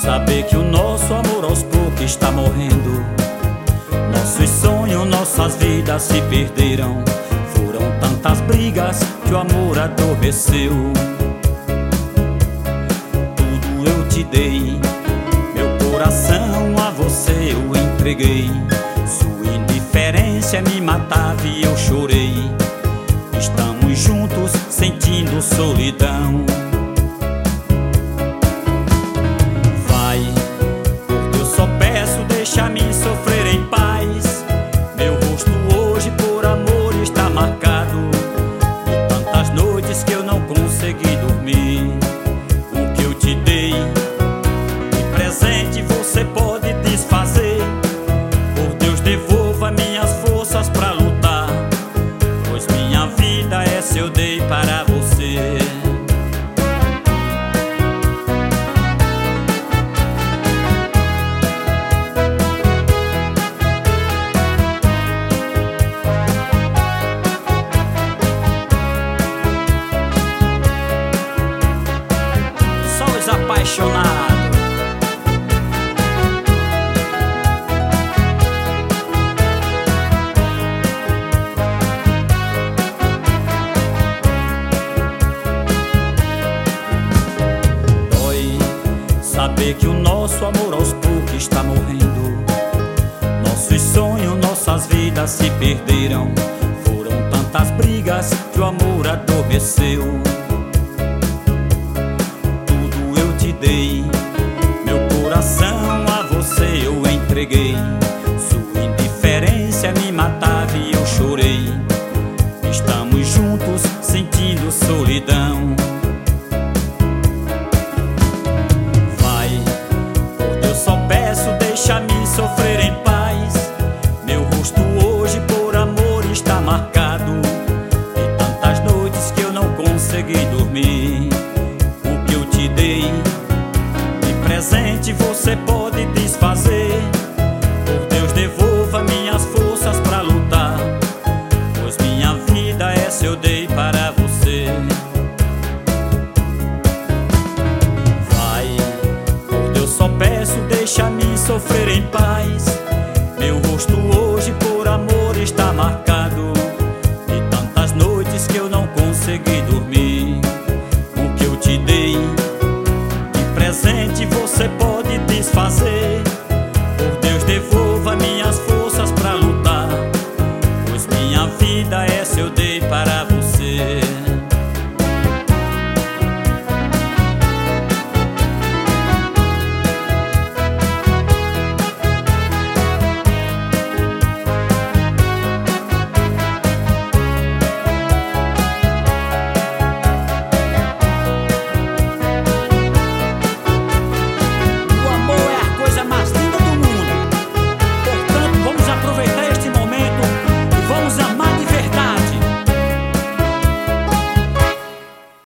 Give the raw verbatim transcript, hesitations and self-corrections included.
Saber que o nosso amor aos poucos está morrendo. Nossos sonhos, nossas vidas se perderam. Foram tantas brigas que o amor adormeceu. Tudo eu te dei, meu coração a você eu entreguei. Sua indiferença me matava e eu chorei. Estamos juntos sentindo solidão. Deixa-me sofrer em paz. Meu rosto hoje por amor está marcado. E tantas noites que eu não consegui dormir. O que eu te dei de presente você pode desfazer. Por Deus, devolva minhas forças pra lutar, pois minha vida essa eu dei para você. Apaixonado. Dói saber que o nosso amor aos poucos está morrendo. Nossos sonhos, nossas vidas se perderam. Foram tantas brigas que o amor adormeceu. Meu coração a você eu entreguei. Sua indiferença me matava e eu chorei. Estamos juntos sentindo solidão. Vai, por Deus só peço, deixa-me sofrer em paz. Meu rosto hoje por amor está marcado. E tantas noites que eu não consegui dormir. O que eu te dei presente você pode desfazer. Por Deus, devolva minhas forças pra lutar, pois minha vida essa eu dei para você. Vai, por Deus só peço, deixa-me sofrer em paz. Meu rosto